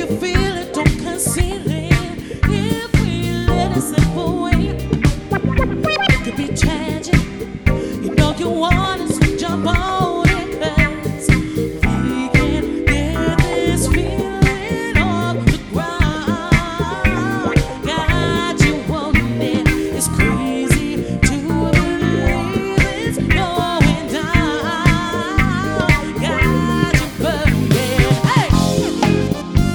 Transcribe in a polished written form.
you feel it, don't conceal it. If we let it slip away, it could be tragic. You know you want us to jump on.